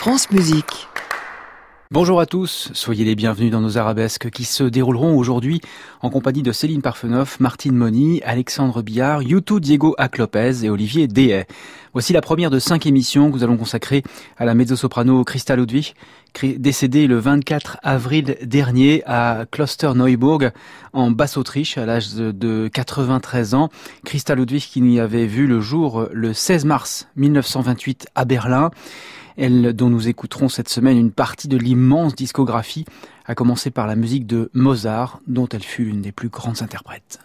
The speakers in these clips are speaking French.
France Musique. Bonjour à tous, soyez les bienvenus dans nos arabesques qui se dérouleront aujourd'hui en compagnie de Céline Parfenoff, Martine Moni, Alexandre Billard, Youtou Diego Ack-Lopez et Olivier Dehaye. Voici la première de 5 émissions que nous allons consacrer à la mezzo-soprano Christa Ludwig, décédée le 24 avril dernier à Klosterneuburg en Basse-Autriche à l'âge de 93 ans. Christa Ludwig qui n'y avait vu le jour le 16 mars 1928 à Berlin. Elle dont nous écouterons cette semaine une partie de l'immense discographie, à commencer par la musique de Mozart, dont elle fut l'une des plus grandes interprètes.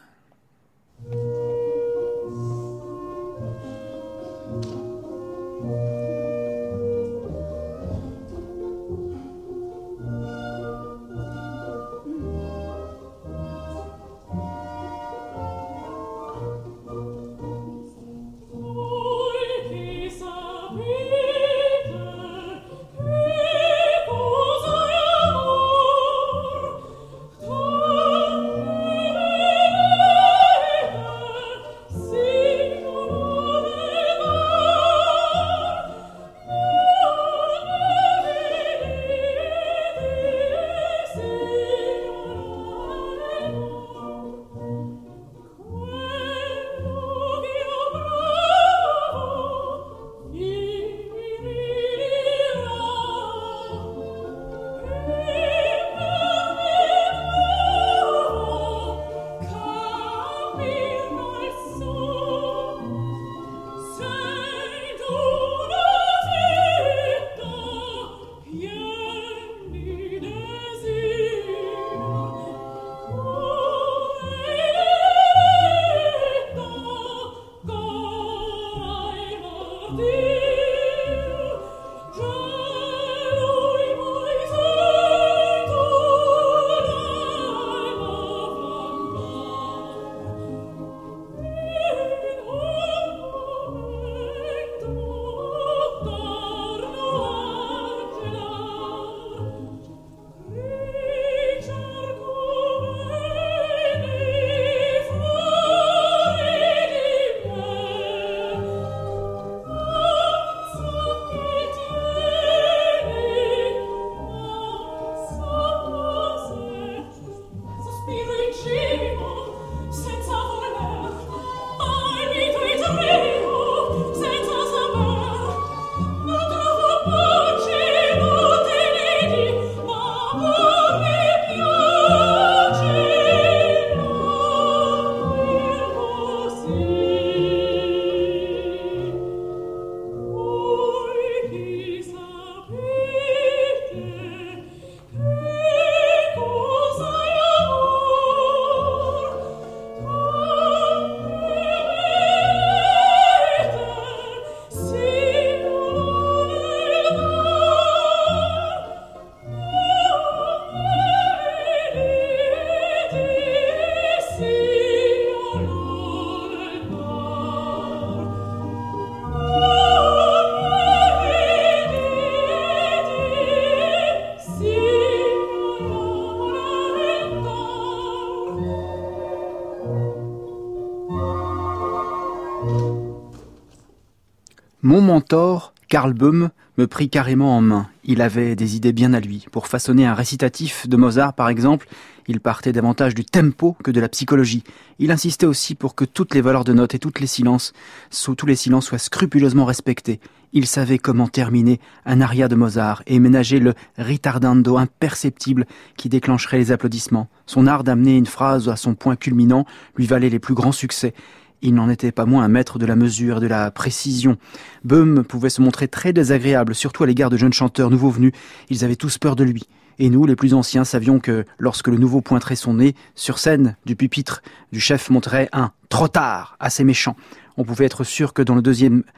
Mon mentor, Karl Böhm, me prit carrément en main. Il avait des idées bien à lui. Pour façonner un récitatif de Mozart, par exemple, il partait davantage du tempo que de la psychologie. Il insistait aussi pour que toutes les valeurs de notes et tous les silences soient scrupuleusement respectés. Il savait comment terminer un aria de Mozart et ménager le ritardando imperceptible qui déclencherait les applaudissements. Son art d'amener une phrase à son point culminant lui valait les plus grands succès. Il n'en était pas moins un maître de la mesure et de la précision. Böhm pouvait se montrer très désagréable, surtout à l'égard de jeunes chanteurs nouveaux venus. Ils avaient tous peur de lui. Et nous, les plus anciens, savions que lorsque le nouveau pointerait son nez, sur scène, du pupitre, du chef monterait un « trop tard » assez méchant. On pouvait être sûr que dans le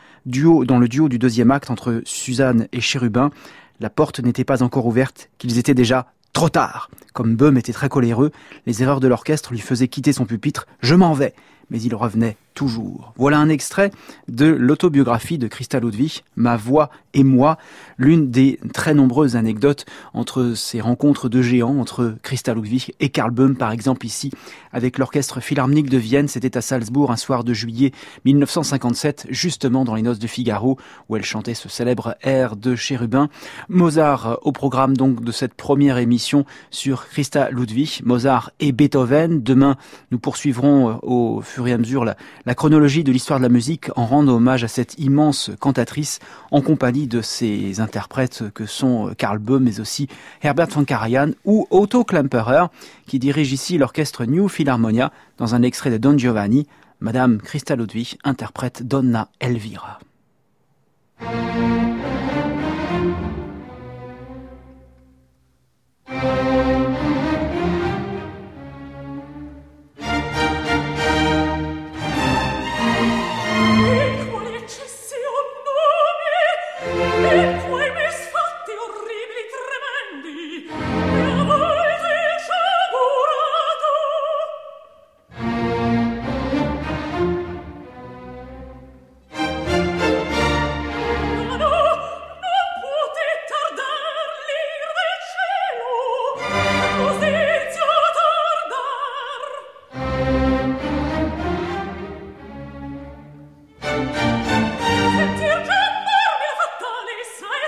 duo du deuxième acte entre Suzanne et Chérubin, la porte n'était pas encore ouverte, qu'ils étaient déjà trop tard. Comme Böhm était très coléreux, les erreurs de l'orchestre lui faisaient quitter son pupitre. « Je m'en vais !» mais il revenait toujours. Voilà un extrait de l'autobiographie de Christa Ludwig, Ma voix et moi, l'une des très nombreuses anecdotes entre ces rencontres de géants, entre Christa Ludwig et Karl Böhm, par exemple ici, avec l'Orchestre Philharmonique de Vienne. C'était à Salzbourg, un soir de juillet 1957, justement dans les Noces de Figaro, où elle chantait ce célèbre air de Chérubin. Mozart au programme donc de cette première émission sur Christa Ludwig, Mozart et Beethoven. Demain, nous poursuivrons au fur et à mesure la chronologie de l'histoire de la musique en rendant hommage à cette immense cantatrice en compagnie de ses interprètes que sont Karl Böhm mais aussi Herbert von Karajan ou Otto Klemperer qui dirige ici l'orchestre New Philharmonia dans un extrait de Don Giovanni. Madame Christa Ludwig interprète Donna Elvira. Sentir già farmi la fatale, sai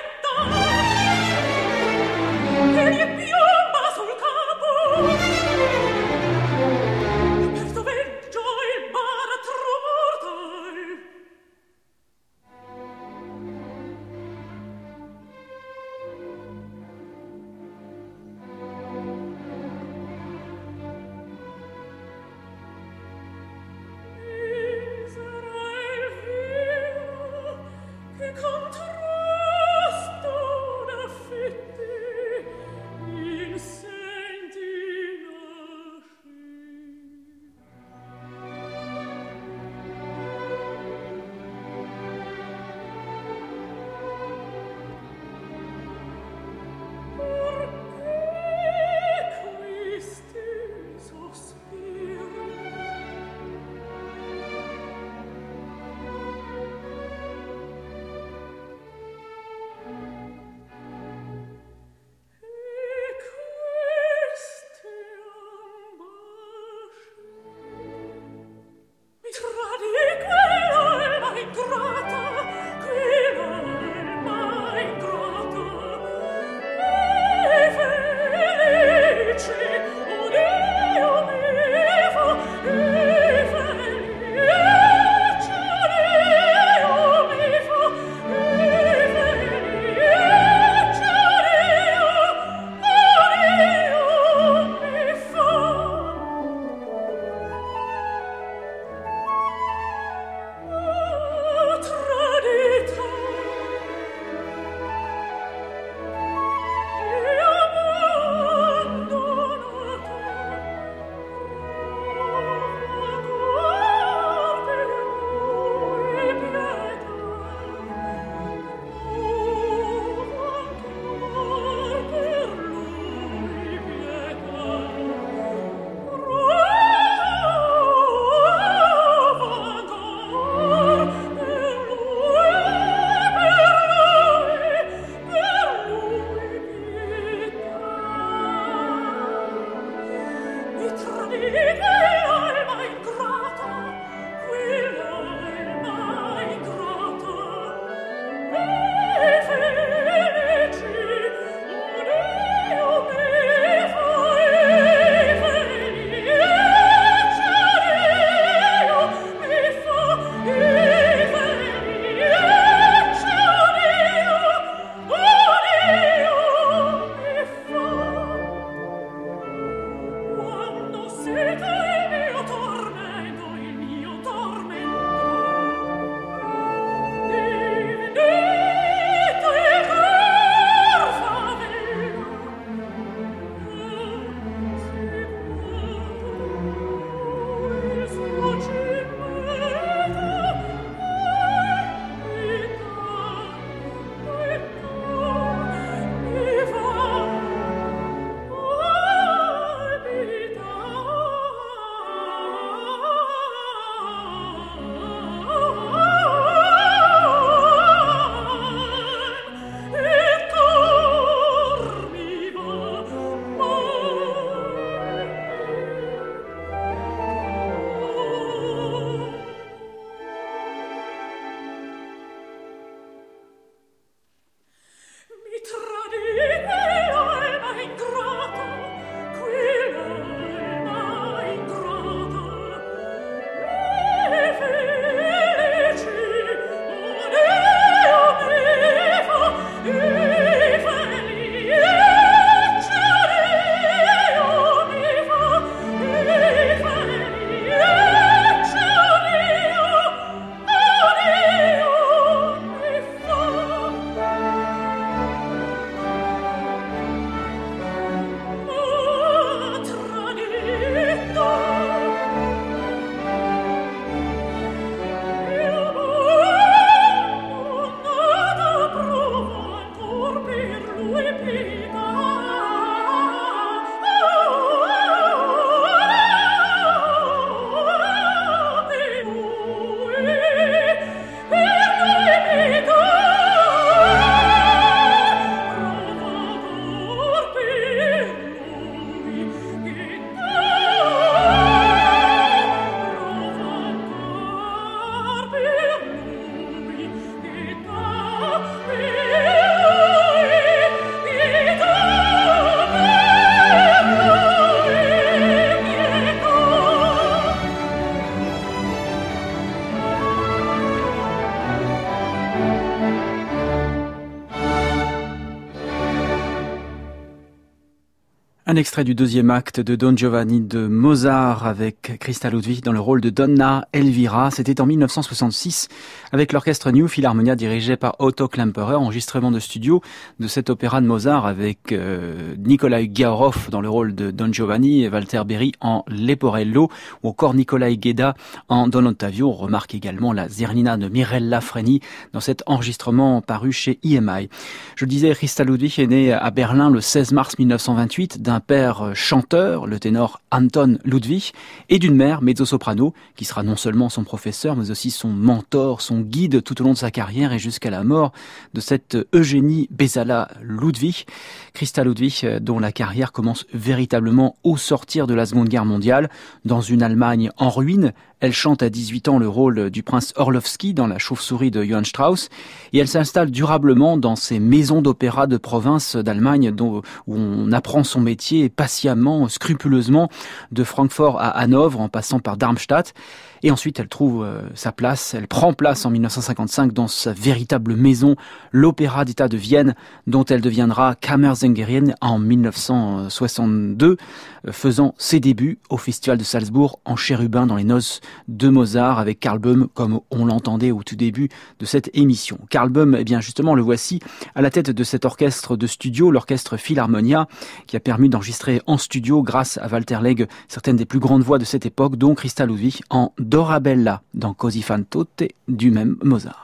Un extrait du deuxième acte de Don Giovanni de Mozart avec Christa Ludwig dans le rôle de Donna Elvira. C'était en 1966 avec l'orchestre New Philharmonia dirigé par Otto Klemperer, enregistrement de studio de cet opéra de Mozart avec Nikolai Ghiaurov dans le rôle de Don Giovanni et Walter Berry en Leporello ou encore Nikolai Gheda en Don Ottavio. On remarque également la Zerlina de Mirella Freni dans cet enregistrement paru chez EMI. Je le disais, Christa Ludwig est née à Berlin le 16 mars 1928 d'un père chanteur, le ténor Anton Ludwig, et d'une mère mezzo-soprano, qui sera non seulement son professeur, mais aussi son mentor, son guide tout au long de sa carrière et jusqu'à la mort de cette Eugénie Bezala Ludwig. Christa Ludwig, dont la carrière commence véritablement au sortir de la Seconde Guerre mondiale, dans une Allemagne en ruine. Elle chante à 18 ans le rôle du prince Orlowski dans La Chauve-souris de Johann Strauss et elle s'installe durablement dans ces maisons d'opéra de province d'Allemagne où on apprend son métier patiemment, scrupuleusement, de Francfort à Hanovre en passant par Darmstadt. Et ensuite, elle trouve sa place, elle prend place en 1955 dans sa véritable maison, l'Opéra d'État de Vienne, dont elle deviendra Kammersängerin en 1962, faisant ses débuts au Festival de Salzbourg en chérubin dans les noces de Mozart avec Karl Böhm, comme on l'entendait au tout début de cette émission. Karl Böhm, eh bien justement, le voici à la tête de cet orchestre de studio, l'orchestre Philharmonia, qui a permis d'enregistrer en studio, grâce à Walter Legge, certaines des plus grandes voix de cette époque, dont Christa Ludwig en Dorabella dans Così fan tutte du même Mozart.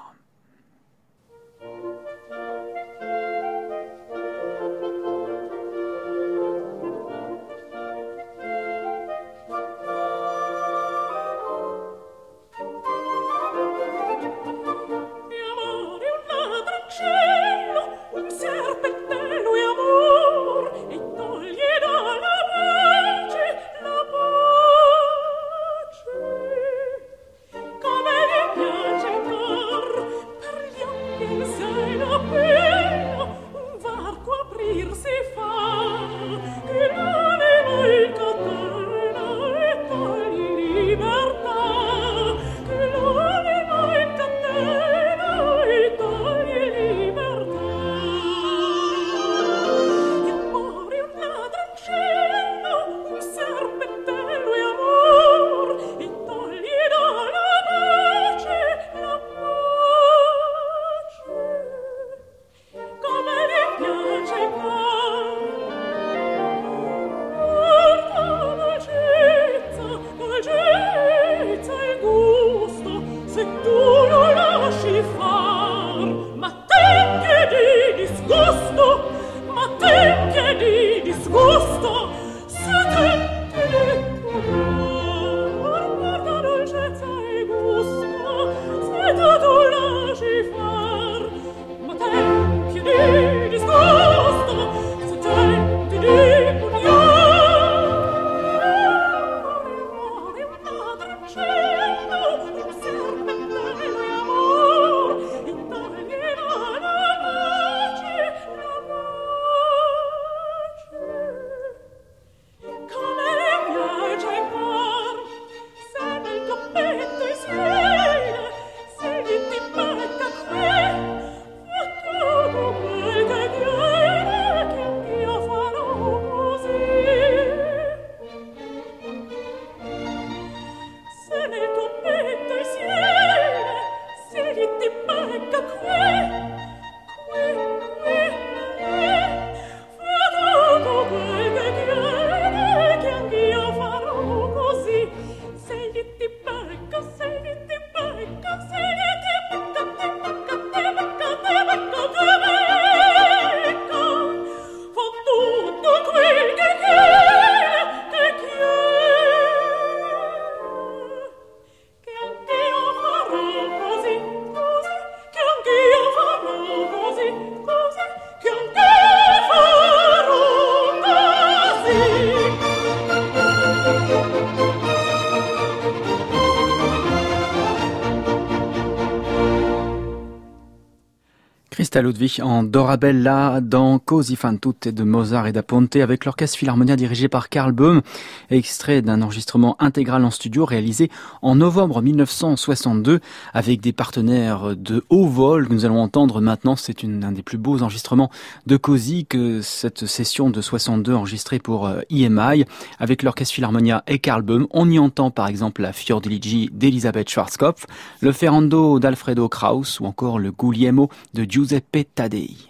Christa Ludwig en Dorabella dans Così fan tutte de Mozart et da Ponte avec l'orchestre Philharmonia dirigé par Karl Böhm, extrait d'un enregistrement intégral en studio réalisé en novembre 1962 avec des partenaires de haut vol que nous allons entendre maintenant. C'est un des plus beaux enregistrements de Così que cette session de 62 enregistrée pour EMI avec l'orchestre Philharmonia et Karl Böhm. On y entend par exemple la Fiordiligi d'Elisabeth Schwarzkopf, le Ferrando d'Alfredo Kraus ou encore le Guglielmo de Giuseppe Taddei.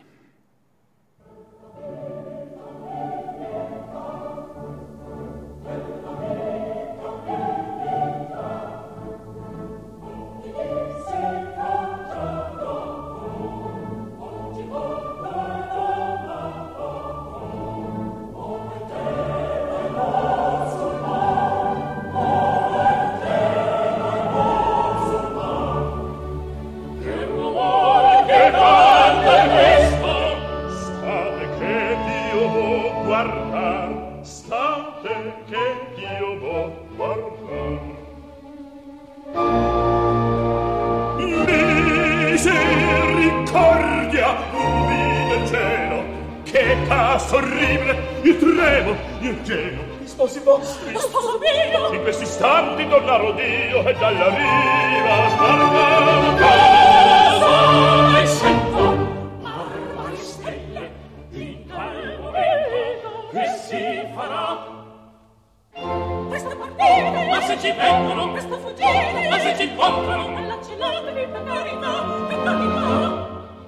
In questi istanti tornaro Dio e dalla riva sguardavo cosa e sento barbare stelle in tal momento che si farà questa partita, ma se ci vengono questa fuggita, ma se ci incontrano quella celatevi per carità, per carità.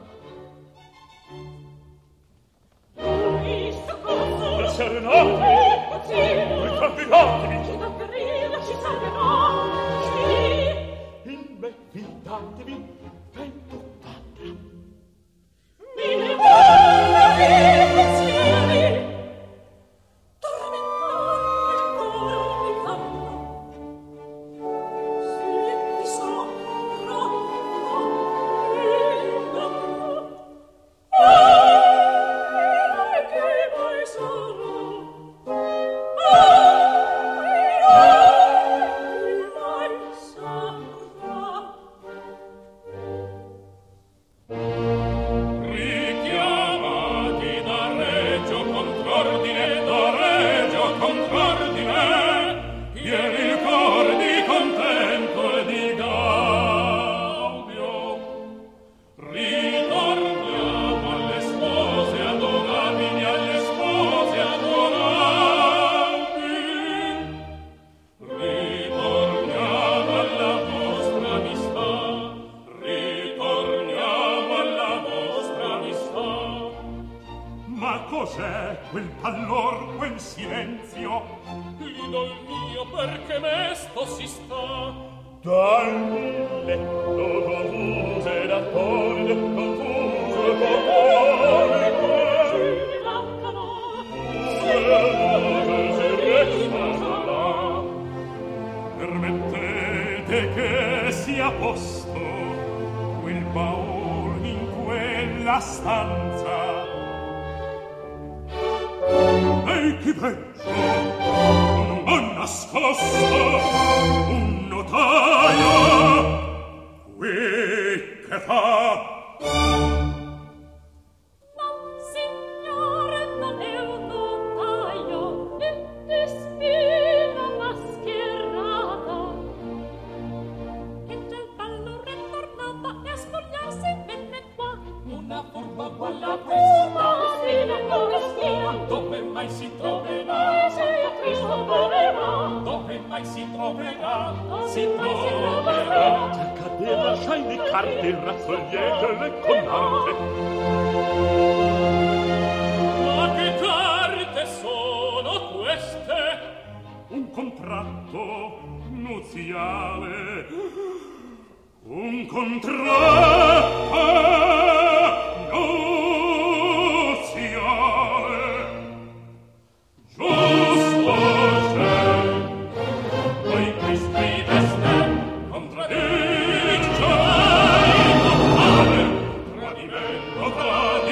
La serenata fidatevi, ci toccherà, ci salverà, sì. In me fidatevi, ben tutt'altra. Mille buoni pensieri, tormentare il cuore mi fanno. Se ti sopra, che mai sarà? Quel pallor, quel silenzio, l'idol mio perché mesto si sta dal letto confuso ed attorno confuso e portone ci mancano si resta permettete che sia posto quel baul in quella stanza. E chi penso non ho nascosto un notaio qui che fa no, signore, non è un notaio, è destino mascherata che già il ballo ritornata e a spogliarsi venne qua una furba quella questa dove mai si troverà? Se a Cristo parerà. Dove mai si troverà? Si troverà. già cadere lasciai le carte il razzoglietto e le conante. Ma che carte sono queste? Un contratto nuziale, un contratto giusto c'è, poi qui strideste, contraddice, male, tradimento tra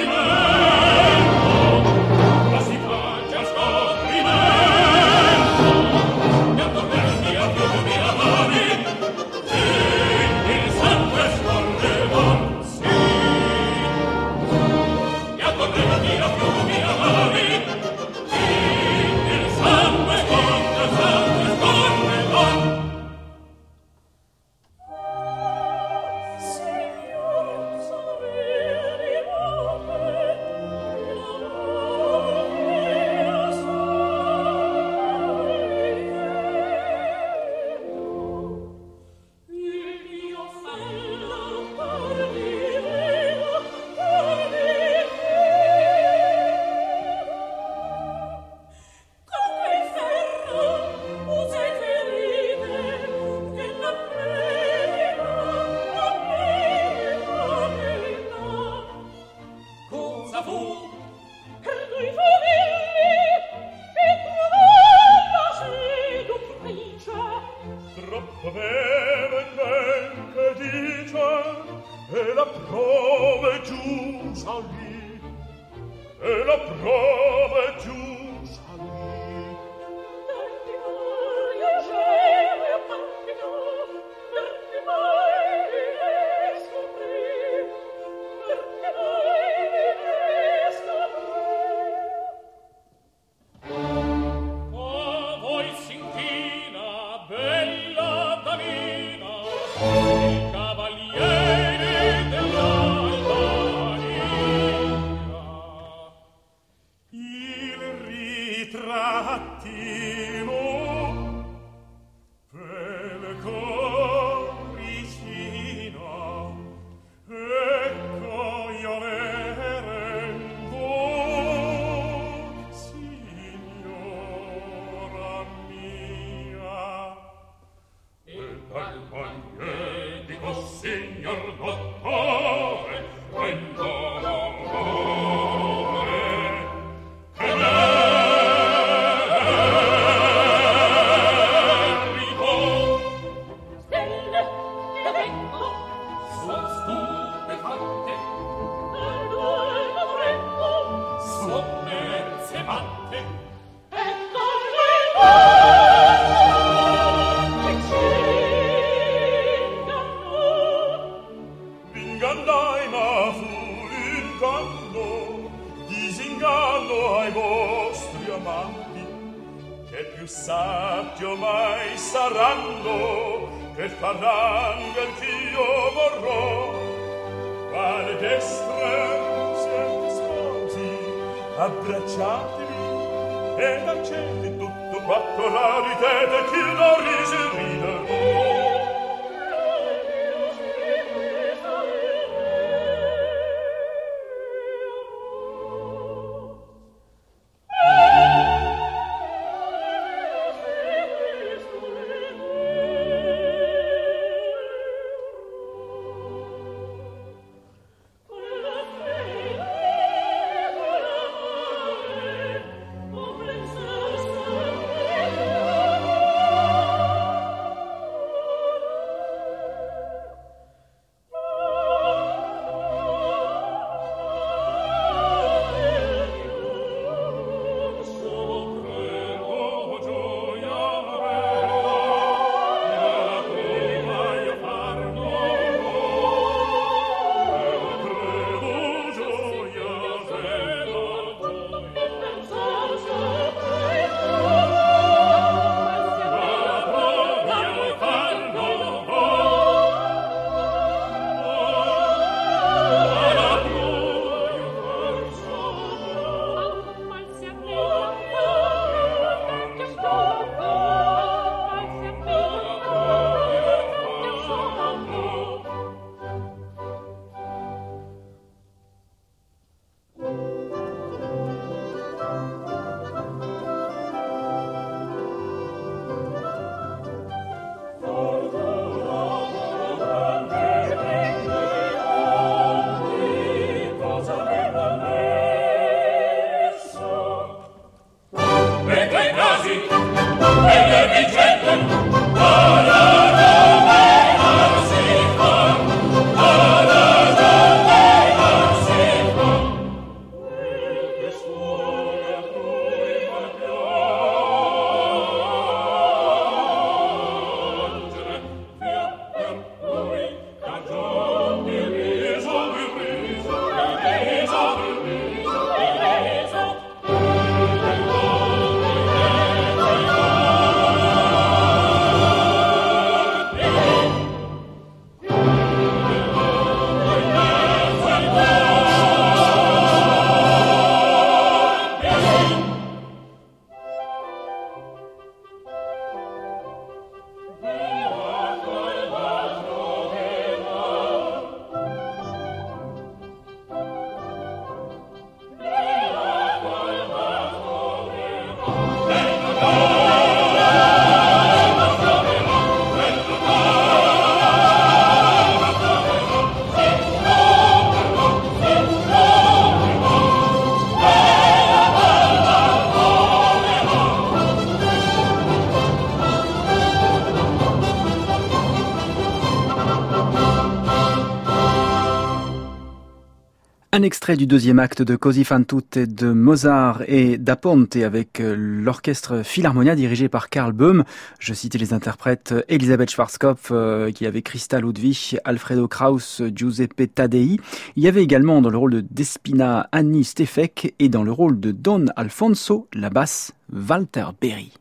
cosa fu? Per noi famigli e tua bella seduttrice. Troppo bene ben che dice, e la prova è giusta lì, e la prova è giusta lì. Tanti mai agere, tanti mai li scoprì, tanti mai li scoprì. A voi s'inchina, bella damina, il cavaliere dell'Albania. Il ritrattino per coricina, ecco io le rendo, signora mia. E dal magnetico signor dottore rendo Stelle che vengo, Son stupefatte, al duello freddo, son mezze matte, e con le mani che ci ingannò. Ingannai ma fu l'inganno, disinganno ai vostri amanti, che più saggio mai saranno, che faranno il ch'io vorrò. Quale destre siete sposi, abbracciatevi ed accende tutto quattro la ridete, chi non rise ride. Oh, Un extrait du deuxième acte de Così fan tutte de Mozart et da Ponte avec l'orchestre Philharmonia dirigé par Karl Böhm. Je citais les interprètes Elisabeth Schwarzkopf qui avait Christa Ludwig, Alfredo Kraus, Giuseppe Taddei. Il y avait également dans le rôle de Despina Annie Stefek et dans le rôle de Don Alfonso la basse Walter Berry.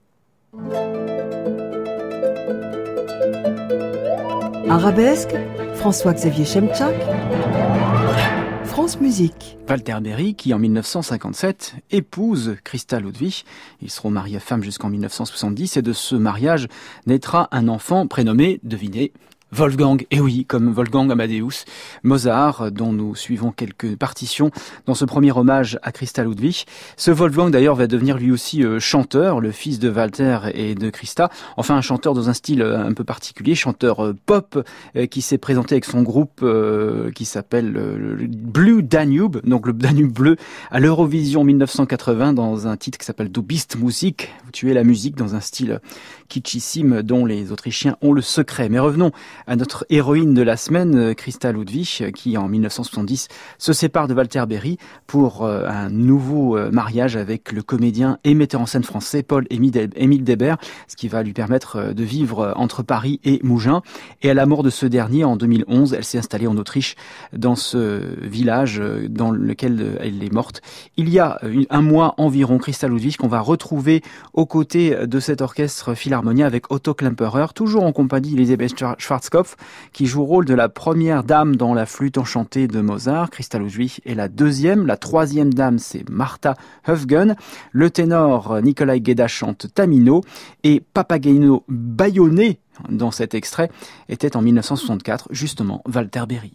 Arabesque, François-Xavier Chemchak, France Musique. Walter Berry qui en 1957 épouse Christa Ludwig. Ils seront mariés femmes jusqu'en 1970 et de ce mariage naîtra un enfant prénommé, devinez, Wolfgang, et oui, comme Wolfgang Amadeus Mozart, dont nous suivons quelques partitions dans ce premier hommage à Christa Ludwig. Ce Wolfgang d'ailleurs va devenir lui aussi chanteur, le fils de Walter et de Christa, enfin un chanteur dans un style un peu particulier, chanteur pop qui s'est présenté avec son groupe qui s'appelle Blue Danube, donc le Danube bleu, à l'Eurovision 1980 dans un titre qui s'appelle Du bist Musik, tu es la musique, dans un style kitschissime dont les Autrichiens ont le secret. Mais revenons à notre héroïne de la semaine, Christa Ludwig, qui en 1970 se sépare de Walter Berry pour un nouveau mariage avec le comédien et metteur en scène français Paul-Émile Debert, ce qui va lui permettre de vivre entre Paris et Mougins. Et à la mort de ce dernier, en 2011, elle s'est installée en Autriche, dans ce village dans lequel elle est morte. Il y a un mois environ, Christa Ludwig, qu'on va retrouver aux côtés de cet orchestre Philharmonia avec Otto Klemperer, toujours en compagnie d'Elisabeth Schwarzkopf, qui joue le rôle de la première dame dans la flûte enchantée de Mozart. Christa Ludwig est la deuxième. La troisième dame, c'est Martha Höfgen. Le ténor Nikolai Gueda chante Tamino. Et Papageno Bayonné, dans cet extrait, était en 1964, justement, Walter Berry.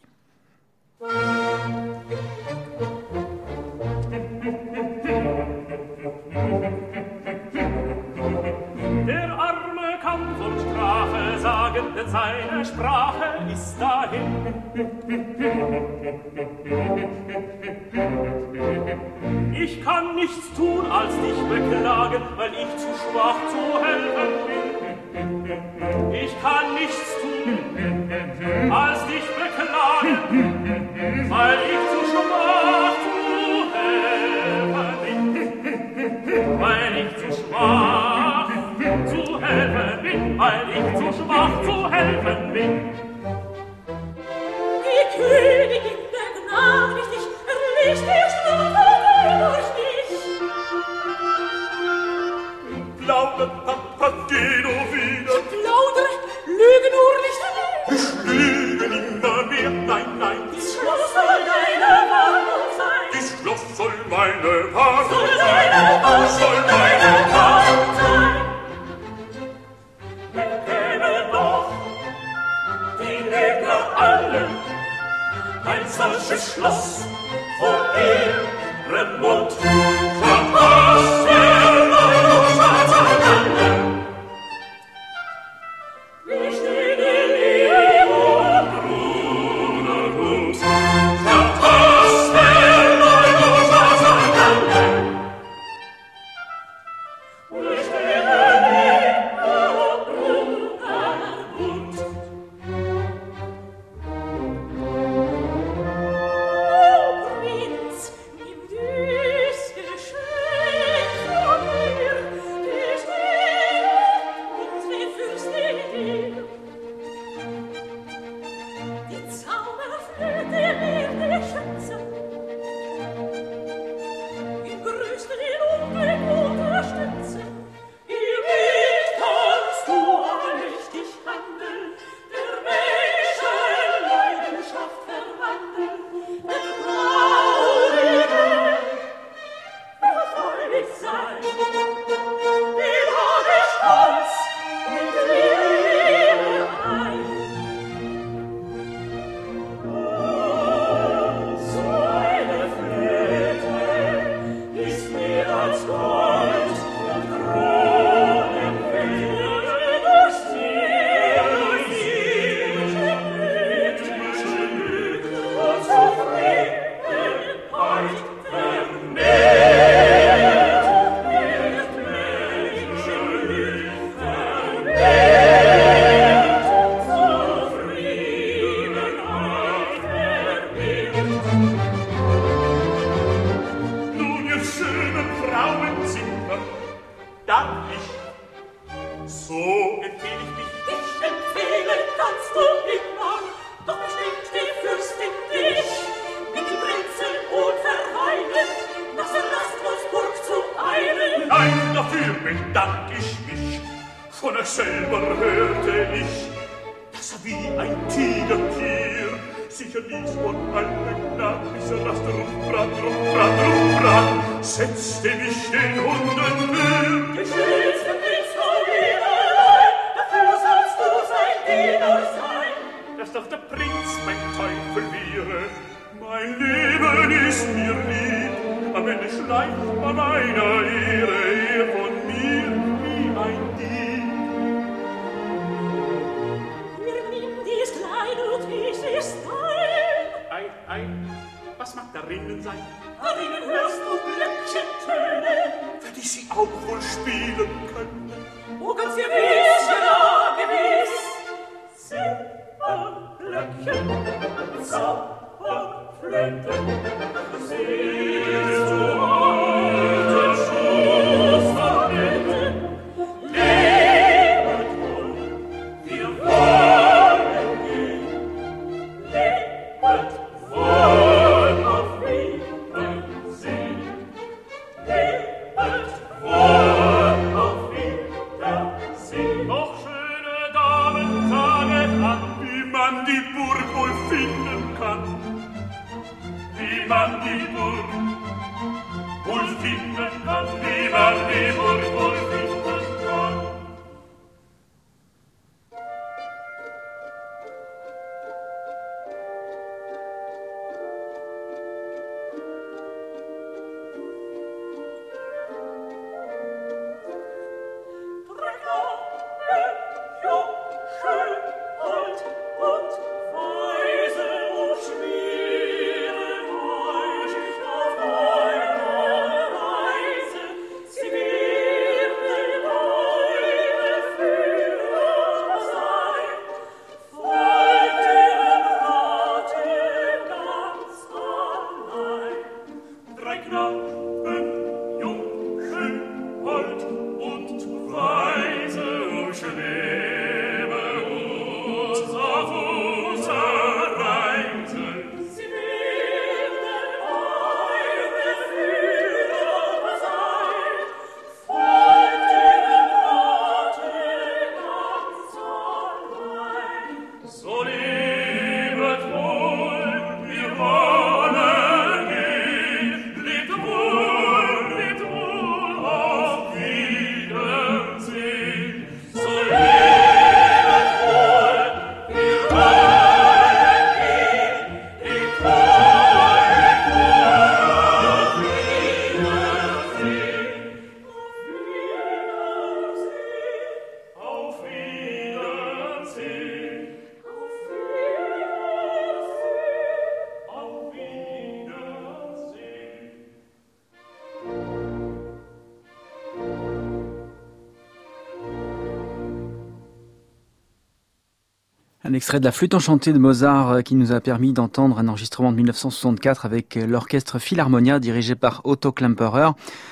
Denn seine Sprache ist dahin. Ich kann nichts tun, als dich beklagen, weil ich zu schwach zu helfen bin. Ich kann nichts tun, als dich beklagen, weil ich zu schwach zu helfen bin. Weil ich zu schwach zu helfen bin, weil ich zu schwach zu helfen bin. Die Königin begnadigt dich, erließ dir Strafe durch dich. Plaudere, Papageno wieder. Ich plaudere, lüge nur nicht mehr. Ich lüge nimmer mehr, nein, nein. Dies Schloss soll deine Warnung sein. Dies Schloss soll meine Warnung Soll sein. deine Warnung Soll meine Warnung sein. ein solches Schloss vor ihrem Mund. Verpasst ihr Meinung auseinander. Wir stehen in ihrem Bruderhut. Verpasst ihr Meinung auseinander. Wir stehen in ihrem Bruderhut. Prinz, nimm dies bedank ich mich. Von euch selber hörte ich, dass wie ein Tigertier sicher ließ von allen Gnadenisse das Druck, setzte mich den Hunden für. Geschützt und nichts vor jederlei, dafür sollst du sein Diener sein. Dass doch der Prinz mein Teufel wäre, mein Leben ist mir lieb, am Ende schleicht man meiner Ehre von mir wie ein Dieb. Mir nimm dies Kleid und dies ist dein. Ei, was mag darinnen sein? Darinnen hörst du Glöckchentöne, Für die sie auch wohl spielen können. oh ganz gewiss, ja gewiss. Zimmerglöckchen, Zauberflöten, siehst du alten Schussverräten, lebet wohl, wir wollen gehen, lebet wohl auf Wiedersehen, lebet wohl auf Wiedersehen. Noch schöne Damen, saget an, wie man die Burg wohl finden kann. Wie man die Burg wohl finden kann, wie man die Burg wohl finden kann. Un extrait de la flûte enchantée de Mozart qui nous a permis d'entendre un enregistrement de 1964 avec l'orchestre Philharmonia dirigé par Otto Klemperer.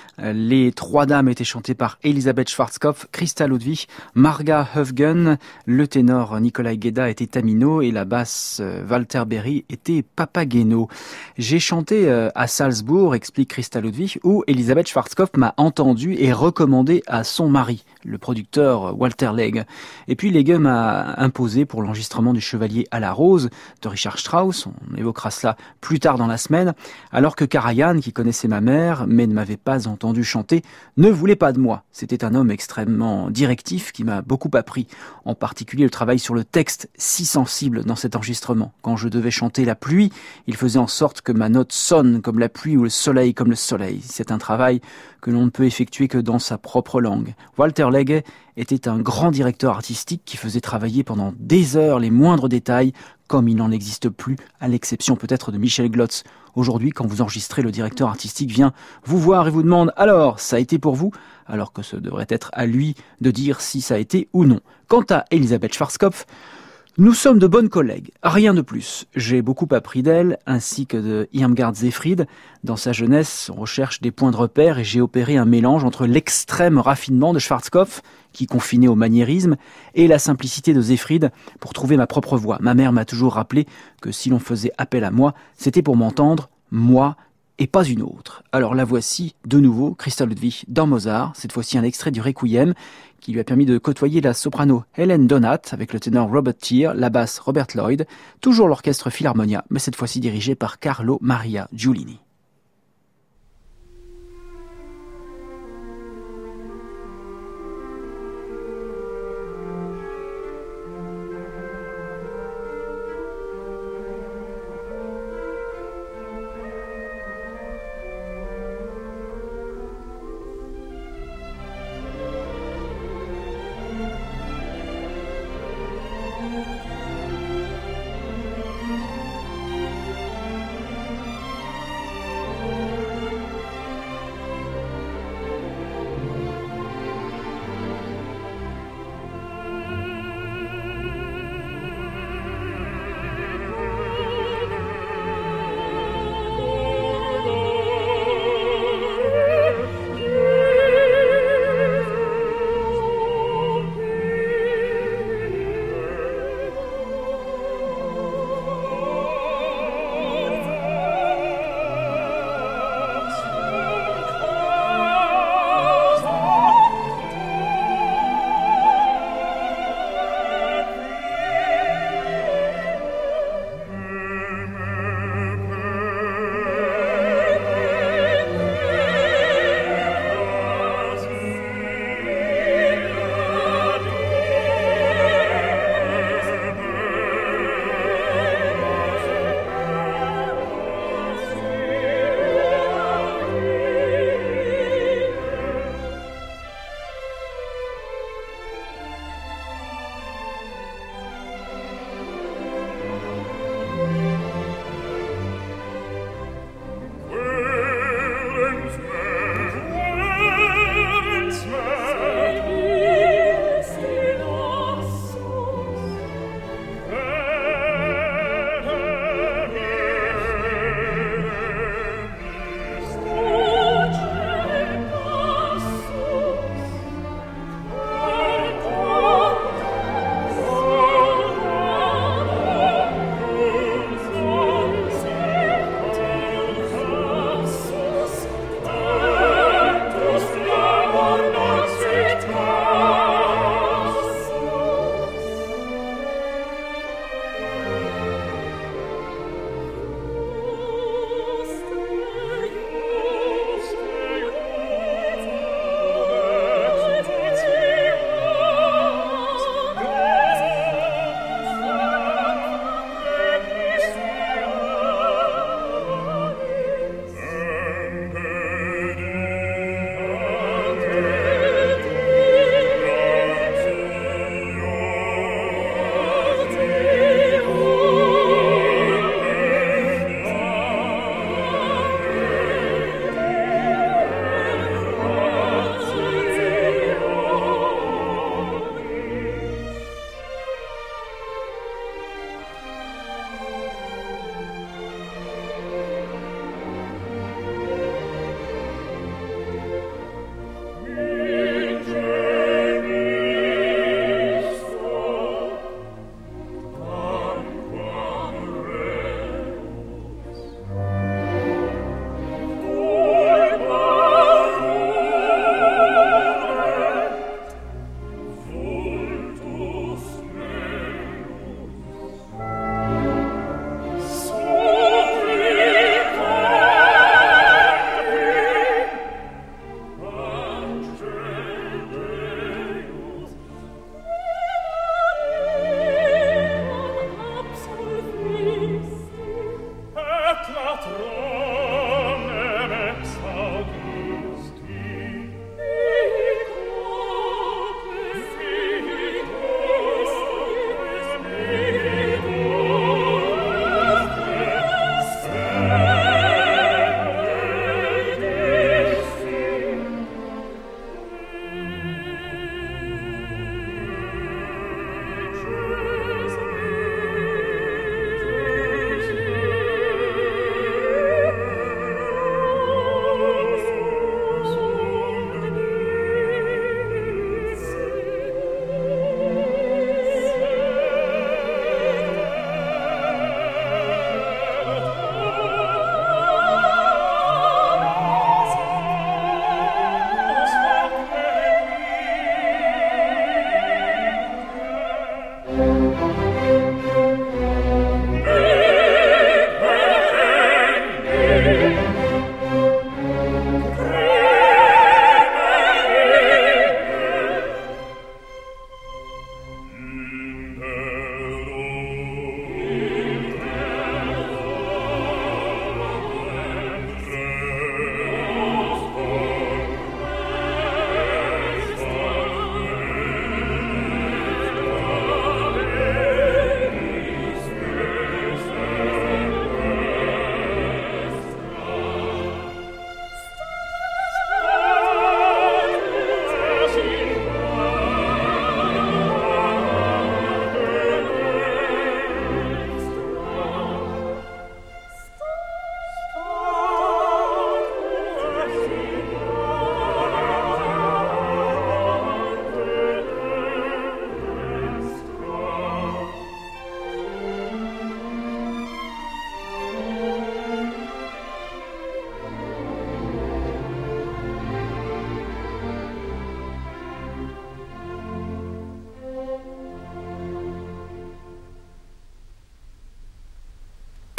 Les trois dames étaient chantées par Elisabeth Schwarzkopf, Christa Ludwig, Marga Höfgen, le ténor Nikolai Geda était Tamino et la basse Walter Berry était Papageno. J'ai chanté à Salzbourg, explique Christa Ludwig, où Elisabeth Schwarzkopf m'a entendu et recommandé à son mari, le producteur Walter Legge. Et puis Legge m'a imposé pour l'enregistrement du Chevalier à la Rose de Richard Strauss, on évoquera cela plus tard dans la semaine, alors que Karajan, qui connaissait ma mère mais ne m'avait pas entendu chanter, ne voulait pas de moi. C'était un homme extrêmement directif qui m'a beaucoup appris, en particulier le travail sur le texte si sensible dans cet enregistrement. Quand je devais chanter la pluie, il faisait en sorte que ma note sonne comme la pluie ou le soleil comme le soleil. C'est un travail que l'on ne peut effectuer que dans sa propre langue. Walter Legge était un grand directeur artistique qui faisait travailler pendant des heures les moindres détails, comme il n'en existe plus, à l'exception peut-être de Michel Glotz. Aujourd'hui, quand vous enregistrez, le directeur artistique vient vous voir et vous demande « Alors, ça a été pour vous ?» alors que ce devrait être à lui de dire si ça a été ou non. Quant à Elisabeth Schwarzkopf, nous sommes de bonnes collègues, rien de plus. J'ai beaucoup appris d'elle, ainsi que de Irmgard Seyfried. Dans sa jeunesse, on recherche des points de repère et j'ai opéré un mélange entre l'extrême raffinement de Schwarzkopf, qui confinait au maniérisme, et la simplicité de Seyfried pour trouver ma propre voix. Ma mère m'a toujours rappelé que si l'on faisait appel à moi, c'était pour m'entendre, moi, et pas une autre. Alors la voici de nouveau, Christoph Ludwig dans Mozart, cette fois-ci un extrait du Requiem qui lui a permis de côtoyer la soprano Helen Donat avec le ténor Robert Thier, la basse Robert Lloyd, toujours l'orchestre Philharmonia, mais cette fois-ci dirigé par Carlo Maria Giulini.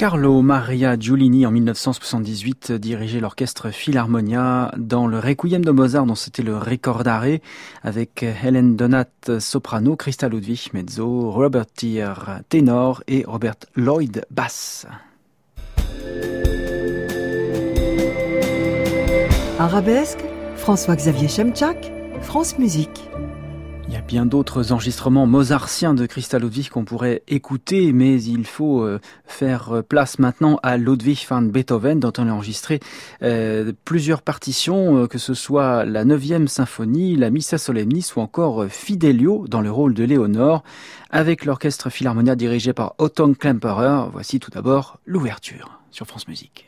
Carlo Maria Giulini, en 1978, dirigeait l'orchestre Philharmonia dans le Requiem de Mozart, dont c'était le Ricordare, avec Helen Donat soprano, Christa Ludwig mezzo, Robert Thier ténor et Robert Lloyd basse. Arabesque, François-Xavier Chemchak, France Musique. Il y a bien d'autres enregistrements mozartiens de Christa Ludwig qu'on pourrait écouter, mais il faut faire place maintenant à Ludwig van Beethoven, dont on a enregistré plusieurs partitions, que ce soit la 9e symphonie, la Missa Solemnis ou encore Fidelio dans le rôle de Léonore, avec l'orchestre Philharmonia dirigé par Otto Klemperer. Voici tout d'abord l'ouverture sur France Musique.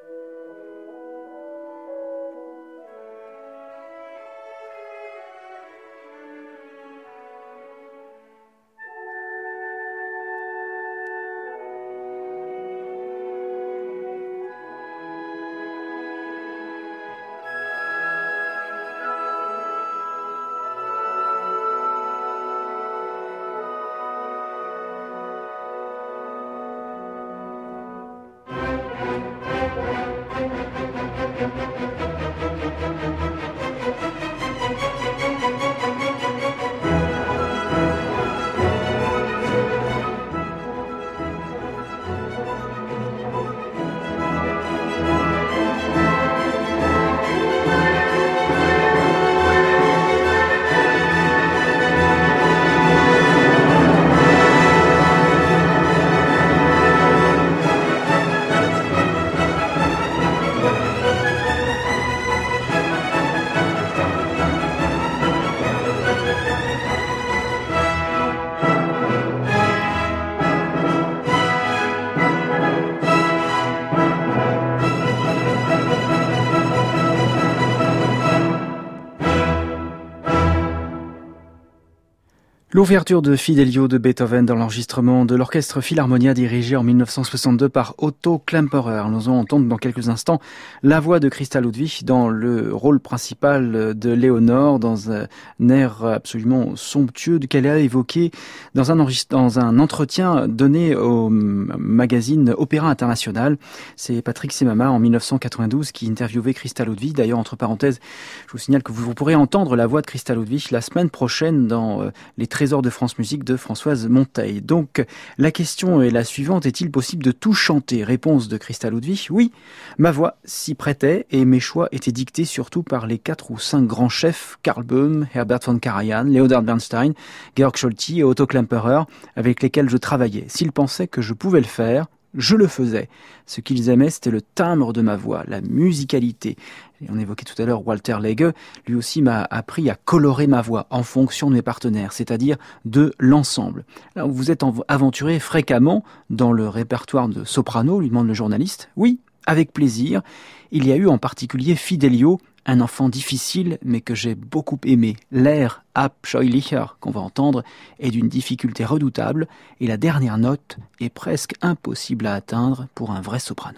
L'ouverture de Fidelio de Beethoven dans l'enregistrement de l'Orchestre Philharmonia dirigé en 1962 par Otto Klemperer. Nous allons entendre dans quelques instants la voix de Christa Ludwig dans le rôle principal de Léonore dans un air absolument somptueux qu'elle a évoqué dans un entretien donné au magazine Opéra International. C'est Patrick Semama en 1992 qui interviewait Christa Ludwig. D'ailleurs, entre parenthèses, je vous signale que vous pourrez entendre la voix de Christa Ludwig la semaine prochaine dans les Trésors de France Musique de Françoise Monteil. Donc, la question est la suivante. Est-il possible de tout chanter? Réponse de Christa Ludwig. Oui, ma voix s'y prêtait et mes choix étaient dictés surtout par les 4 ou 5 grands chefs, Karl Böhm, Herbert von Karajan, Leonard Bernstein, Georg Scholti et Otto Klemperer, avec lesquels je travaillais. S'ils pensaient que je pouvais le faire, je le faisais. Ce qu'ils aimaient, c'était le timbre de ma voix, la musicalité. Et on évoquait tout à l'heure Walter Lege, lui aussi m'a appris à colorer ma voix en fonction de mes partenaires, c'est-à-dire de l'ensemble. Alors, vous êtes aventuré fréquemment dans le répertoire de soprano, lui demande le journaliste. Oui, avec plaisir. Il y a eu en particulier Fidelio, un enfant difficile, mais que j'ai beaucoup aimé. L'air abscheulicher qu'on va entendre est d'une difficulté redoutable et la dernière note est presque impossible à atteindre pour un vrai soprano.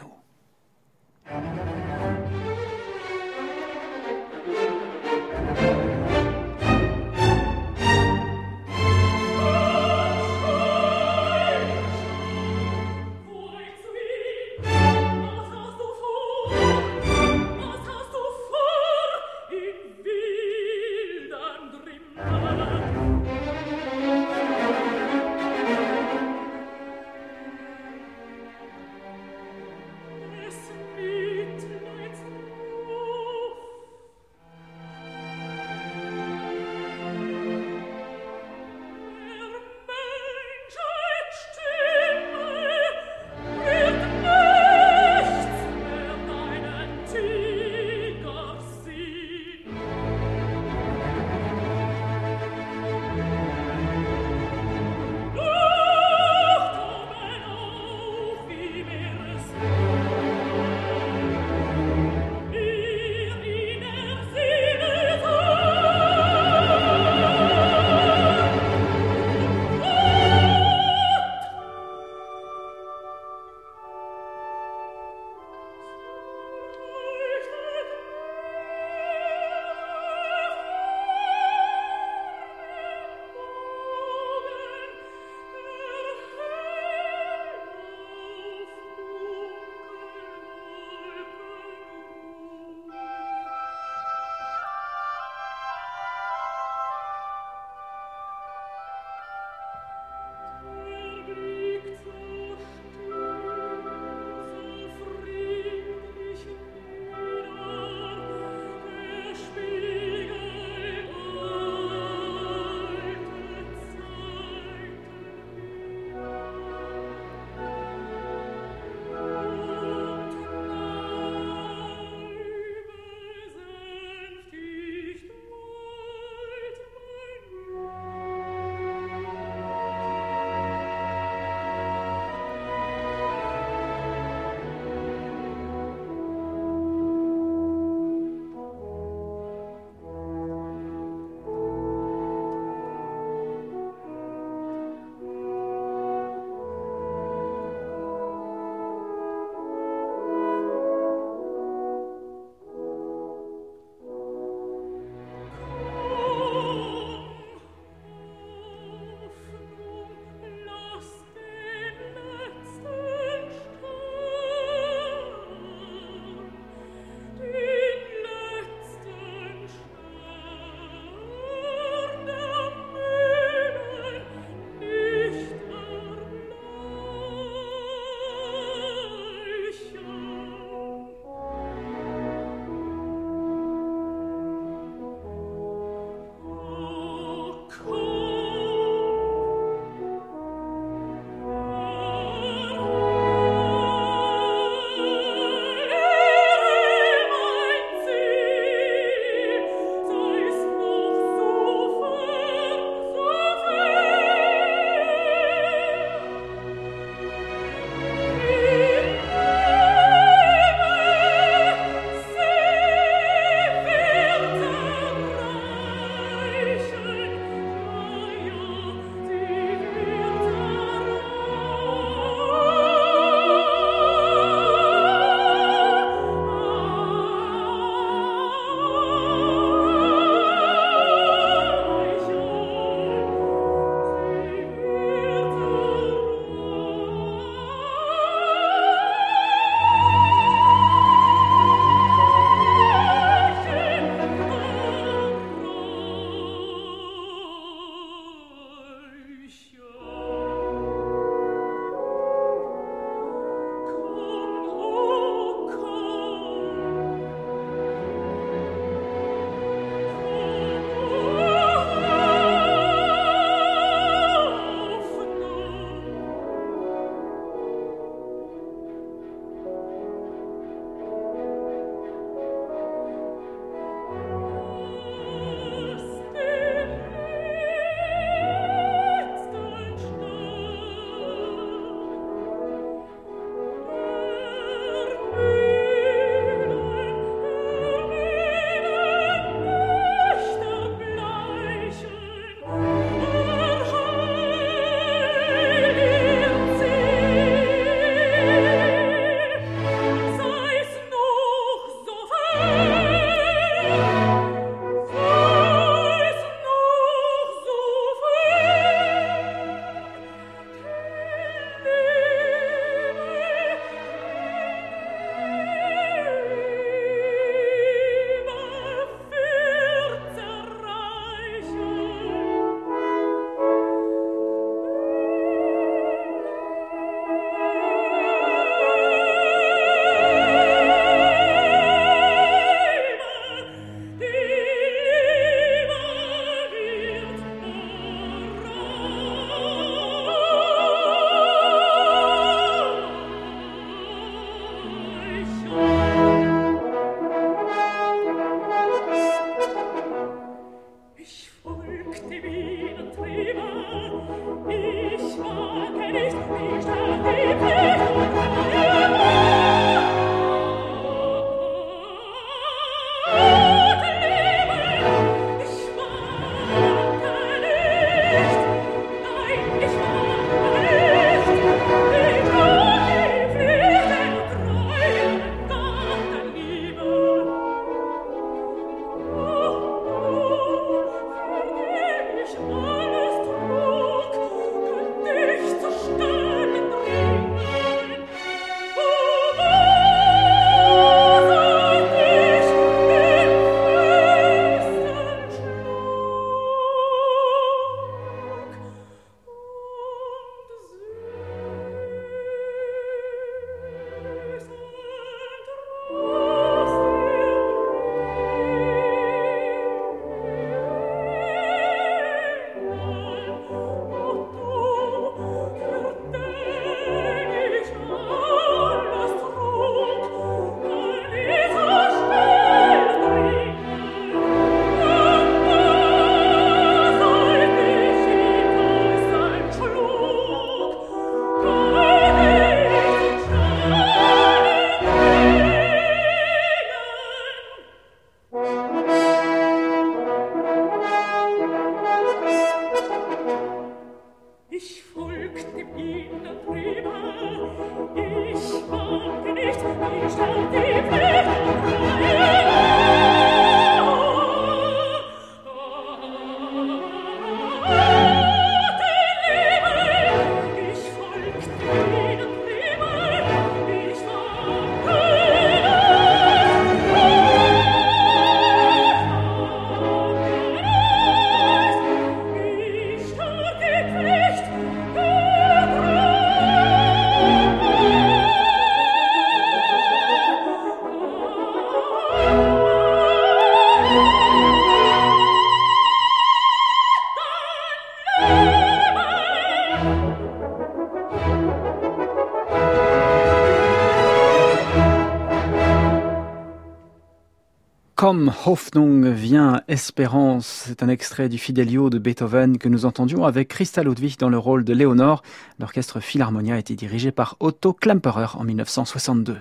Comme Hoffnung vient Espérance, c'est un extrait du Fidelio de Beethoven que nous entendions avec Christa Ludwig dans le rôle de Léonore. L'orchestre Philharmonia a été dirigé par Otto Klemperer en 1962.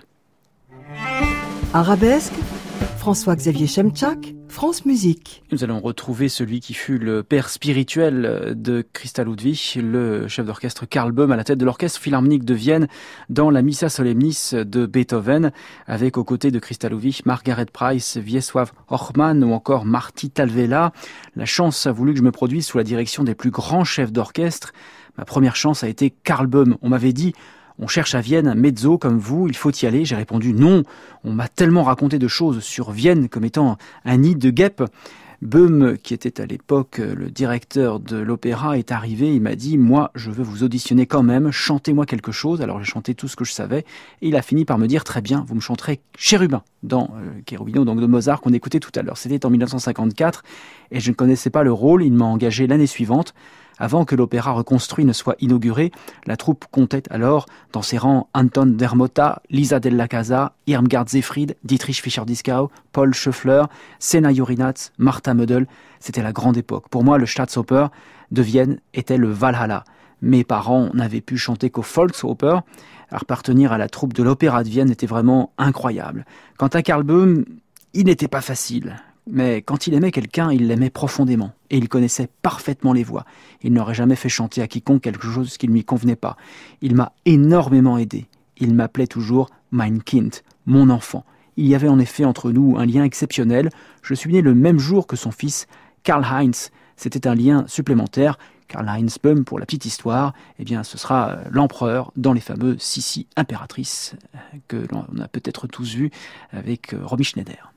Arabesque, François-Xavier Chemchak, France Musique. Nous allons retrouver celui qui fut le père spirituel de Christa Ludwig, le chef d'orchestre Karl Böhm à la tête de l'orchestre philharmonique de Vienne dans la Missa Solemnis de Beethoven, avec aux côtés de Christa Ludwig, Margaret Price, Wiesław Ochmann ou encore Marty Talvela. La chance a voulu que je me produise sous la direction des plus grands chefs d'orchestre. Ma première chance a été Karl Böhm. On m'avait dit: on cherche à Vienne un mezzo comme vous, il faut y aller. J'ai répondu non. On m'a tellement raconté de choses sur Vienne comme étant un nid de guêpes. Böhm, qui était à l'époque le directeur de l'opéra, est arrivé. Il m'a dit: moi, je veux vous auditionner quand même. Chantez-moi quelque chose. Alors j'ai chanté tout ce que je savais. Et il a fini par me dire: très bien, vous me chanterez Chérubin dans Cherubino, donc de Mozart, qu'on écoutait tout à l'heure. C'était en 1954 et je ne connaissais pas le rôle. Il m'a engagé l'année suivante. Avant que l'opéra reconstruit ne soit inauguré, la troupe comptait alors dans ses rangs Anton Dermota, Lisa Della Casa, Irmgard Seyfried, Dietrich Fischer-Dieskau, Paul Schöffler, Sena Jurinatz, Martha Mödel. C'était la grande époque. Pour moi, le Staatsoper de Vienne était le Valhalla. Mes parents n'avaient pu chanter qu'au Volksoper. Appartenir à la troupe de l'Opéra de Vienne était vraiment incroyable. Quant à Karl Böhm, il n'était pas facile. Mais quand il aimait quelqu'un, il l'aimait profondément. Et il connaissait parfaitement les voix. Il n'aurait jamais fait chanter à quiconque quelque chose qui ne lui convenait pas. Il m'a énormément aidé. Il m'appelait toujours Mein Kind, mon enfant. Il y avait en effet entre nous un lien exceptionnel. Je suis né le même jour que son fils, Karl-Heinz. C'était un lien supplémentaire. Karl-Heinz Böhm, pour la petite histoire, eh bien, ce sera l'empereur dans les fameux Sissi impératrices que l'on a peut-être tous vus avec Romy Schneider.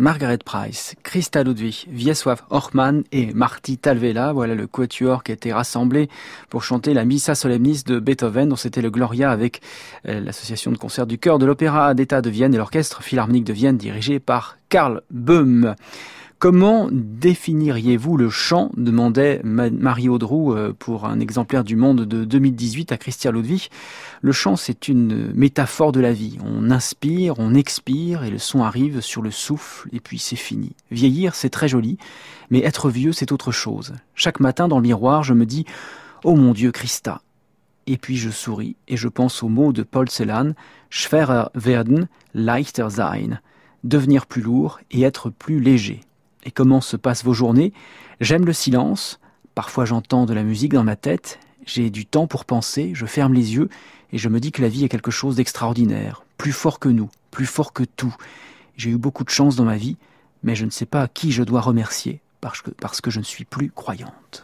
Margaret Price, Christa Ludwig, Wiesław Hormann et Marty Talvela, voilà le quatuor qui a été rassemblé pour chanter la Missa Solemnis de Beethoven, dont c'était le Gloria avec l'association de concert du chœur de l'Opéra d'État de Vienne et l'orchestre philharmonique de Vienne dirigé par Karl Böhm. Comment définiriez-vous le chant, demandait Marie Audroux pour un exemplaire du Monde de 2018 à Christian Ludwig. Le chant, c'est une métaphore de la vie. On inspire, on expire et le son arrive sur le souffle et puis c'est fini. Vieillir, c'est très joli, mais être vieux, c'est autre chose. Chaque matin dans le miroir, je me dis « Oh mon Dieu, Christa !» Et puis je souris et je pense aux mots de Paul Celan « Schwerer werden, leichter sein » devenir plus lourd et être plus léger. Et comment se passent vos journées? J'aime le silence, parfois j'entends de la musique dans ma tête, j'ai du temps pour penser, je ferme les yeux et je me dis que la vie est quelque chose d'extraordinaire, plus fort que nous, plus fort que tout. J'ai eu beaucoup de chance dans ma vie, mais je ne sais pas à qui je dois remercier parce que je ne suis plus croyante.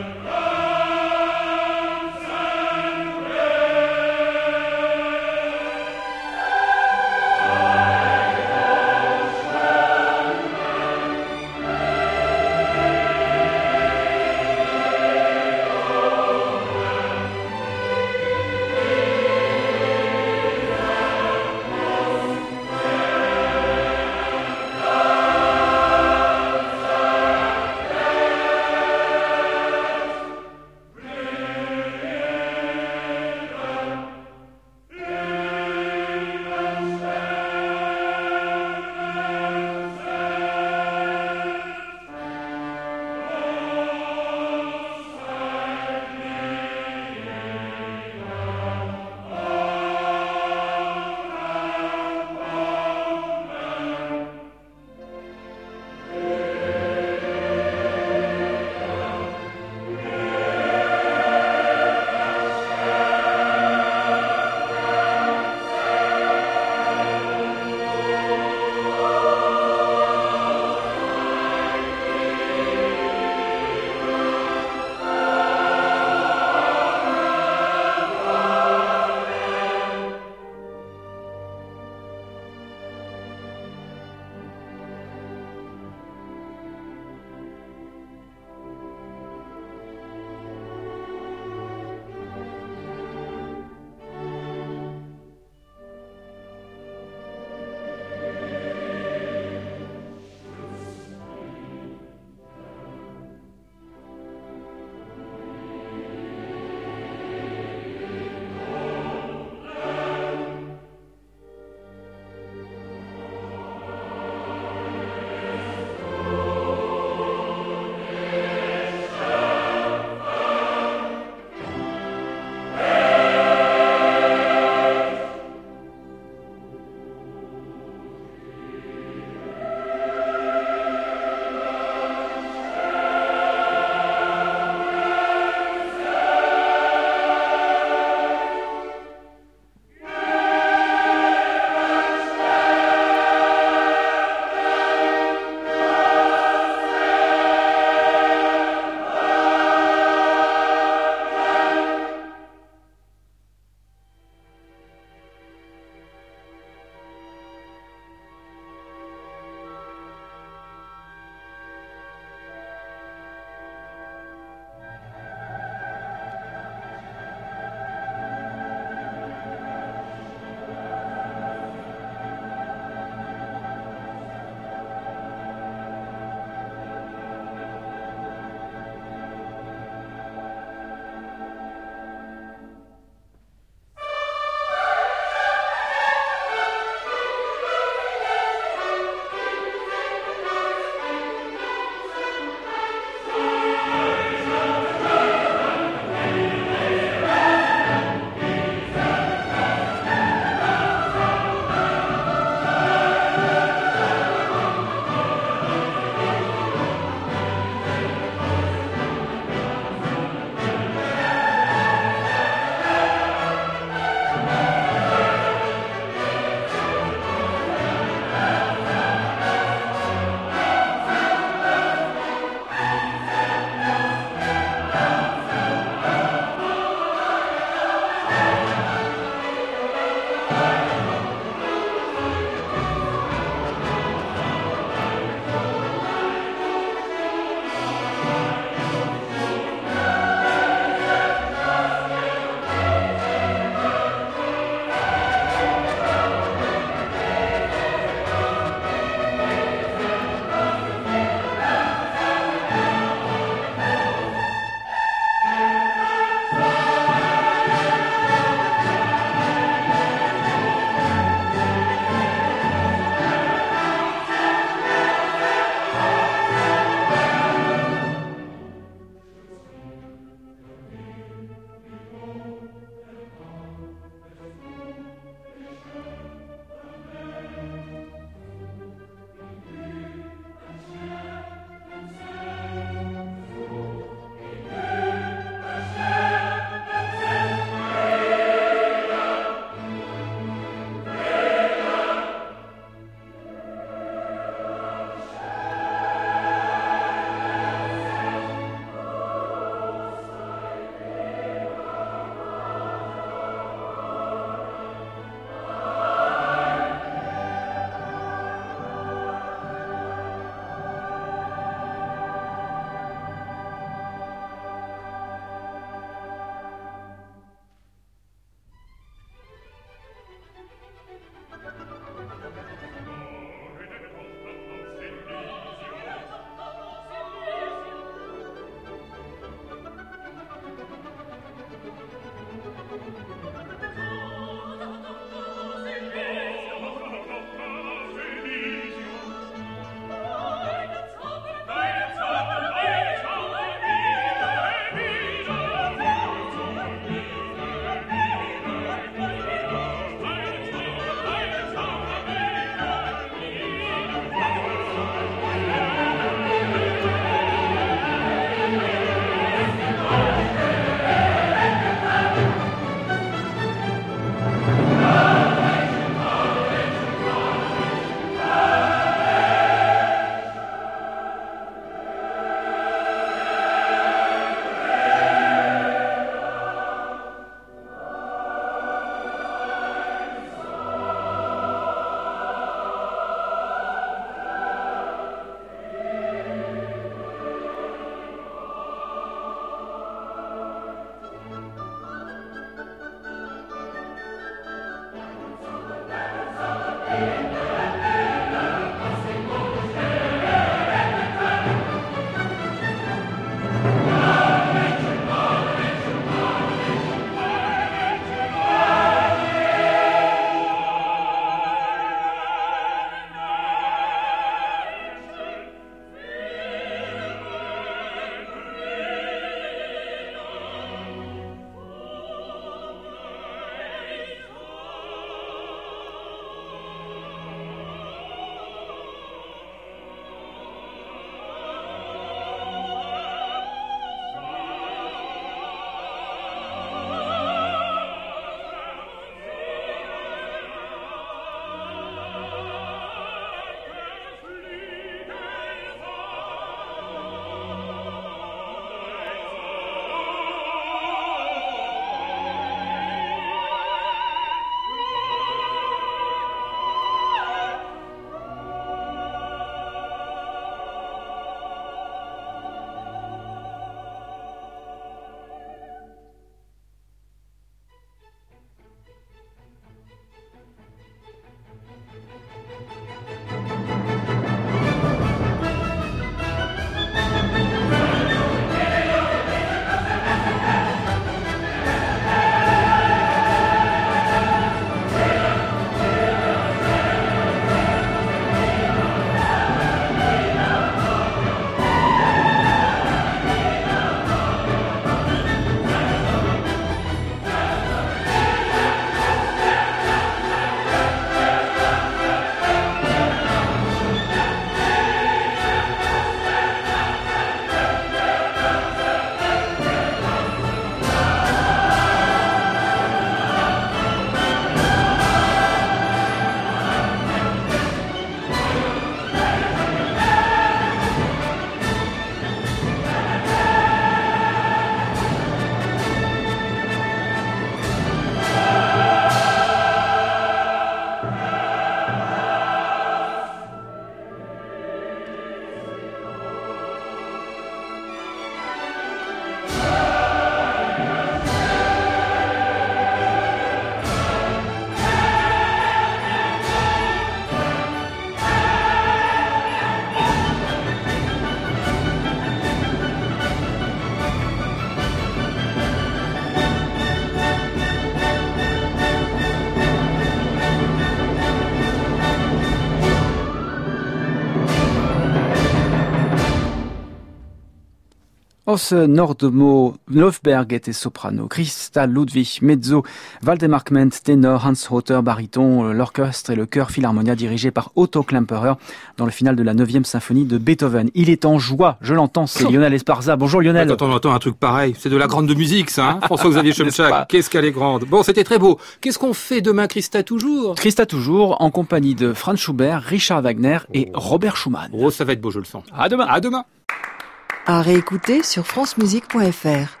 Os Nordmo Löfberg était soprano, Christa Ludwig mezzo, Waldemar Kment ténor, Hans Hotter baryton, l'orchestre et le chœur Philharmonia dirigé par Otto Klemperer dans le final de la 9e symphonie de Beethoven. Il est en joie, je l'entends, c'est Lionel Esparza. Bonjour Lionel. Quand on entend un truc pareil, c'est de la grande musique ça, hein François-Xavier Chemchak, qu'est-ce qu'elle est grande. Bon, c'était très beau. Qu'est-ce qu'on fait demain, Christa toujours? Christa toujours, en compagnie de Franz Schubert, Richard Wagner et Robert Schumann. Oh, ça va être beau, je le sens. À demain. À demain. À réécouter sur francemusique.fr.